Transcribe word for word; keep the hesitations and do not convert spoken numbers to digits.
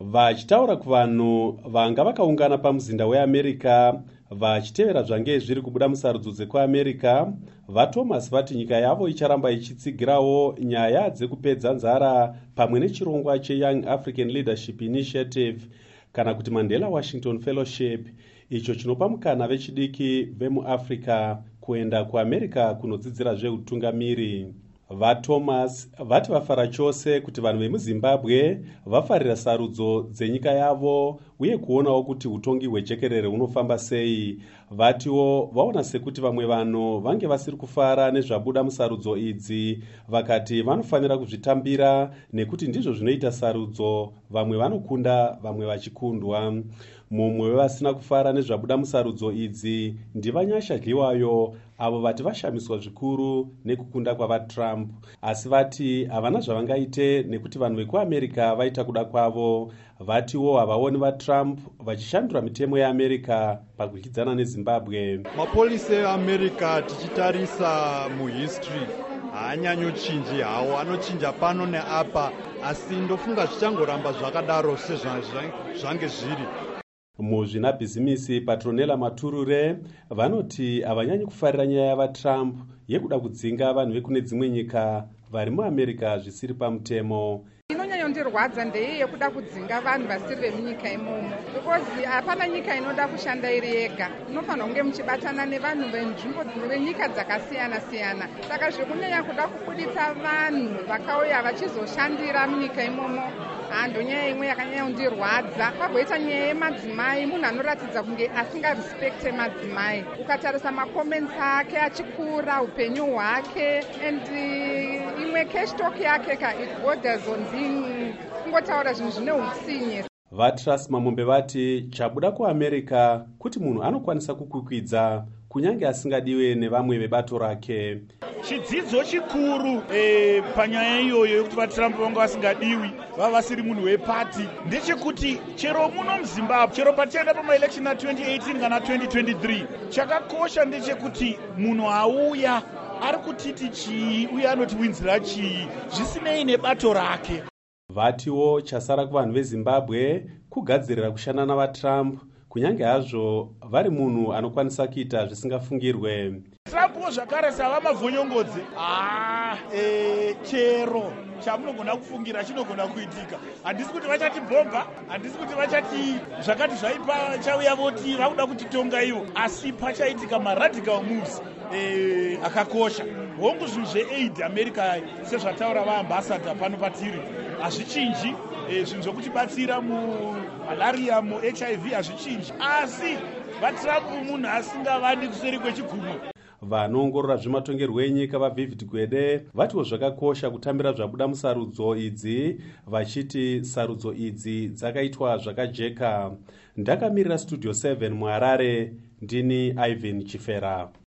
Vachitaura kuvanhu vanga vakaungana pamuzinda weAmerica vachitevera zvange zviri kubuda musarudzo dzekuAmerica, vaThomas vati nyika yavo icharamba ichitsigirawo nyaya dzekupedza nzara pamwe nechirongwa cheYoung African Leadership Initiative kana kuti Mandela Washington Fellowship, icho chinopa mukana vechidiki vemuAfrica kuenda kuAmerica kunodzidzira zveutungamiri. VaThomas vati vafara chose kuti vanhu vemuZimbabwe vafarira sarudzo dzenyika yavo uye kuonawo kuti utongi hwejekerere hunofamba sei. Vatiwo vaona sekuti vamwe vanhu vange vasiri kufara nezvabuda musarudzo idzi, vakati vanofanira kuzvitambira nekuti ndizvo zvinoita sarudzo, vamwe vanokunda vamwe vachikundwa. Mumwe wevasina kufara nezvabuda musarudzo idzi ndivanyasha Dliwayo, avo vati vashamiswa zvikuru nekukunda kwavaTrump, asi vati havana zvavangaite nekuti vanhu vekuAmerica vaita kuda kwavo. Vatiwo havaoni vaTrump vachishandura mitemo yeAmerica pakudyidzana neZimbabwe. Mapolisi eAmerica tichitarisa muhistory haanyanyochinji hawo, anochinja pano neapa, asi ndofunga zvichangoramba zvakadaro sezvange zviri. Muzvinabhizimisi Patronella Maturure vanoti havanyanyi kufarira nyaya yavaTrump yekuda kudzinga vanhu vekune dzimwe nyika vari muAmerica zvisiri pamutemo. Inonyanyondirwadza ndeye yekuda kudzinga vanhu vasiri vemunyika imomo, because hapana nyika inoda kushanda iri yega, inofanira kunge muchibatana nevanhu venzvimbo venyika dzakasiyana siyana. Saka zvekunyanya kuda kubuditsa vanhu vakauya vachizoshandira munyika imomo hando nyaya imwe yakanyanya kundirwadza. Pagoita nyaya yemadzimai, munhu anoratidza kunge asingarespekte madzimai. Ukatarisa makoments ake achikura, upenyu hwake, and imwe cash talk yake ka it borders on being kungotaura zvinhu zvine utsinye. VaTrust Mamombe vati chabuda kuAmerica kuti munhu anokwanisa kukwikwidza kunyange asingadiwe nevamwe vebato rake. Chidzidzo chikuru e, panyaya iyoyo yekuti vaTrump vanga vasingadiwi vava vasiri munhu wepati ndechekuti chero muno muZimbabwe, chero patienda pamaelection a twenty eighteen kana twenty twenty-three, chakakosha ndechekuti munhu auya ari kutiti chii uye anotiwinzira chii zvisinei nebato rake. Vatiwo chasara kuvanhu veZimbabwe kugadzirira kushanda navaTrump kunyange hazvo vari munhu anokwanisa kuita zvisingafungirwe. Trump zvakare sava mavhonyongodzi, ah, e, chero chamunogona kufungira chinogona kuitika. Handisi kuti vachatibhomba, handisi kuti vachati zvakati zvaipa chauya voti vakuda kutitonga ivo, asi pachaitika maradical moves e, akakosha. Hongu zvinhu zveaid America sezvataura vaambassador pano patiri hazvichinji, e, zvinhu zvokutibatsira mumalaria muH I V hazvichinji, asi vaTrump munhu asingavandi kuseri kwechigumwe. Vanoongorora zvematongerwo enyika vaVivid Gwede vatiwo zvakakosha kutambira zvabuda musarudzo idzi, vachiti sarudzo idzi dzakaitwa zvakajeka. Ndakamirira Studio seven muHarare, ndini Ivan Chifera.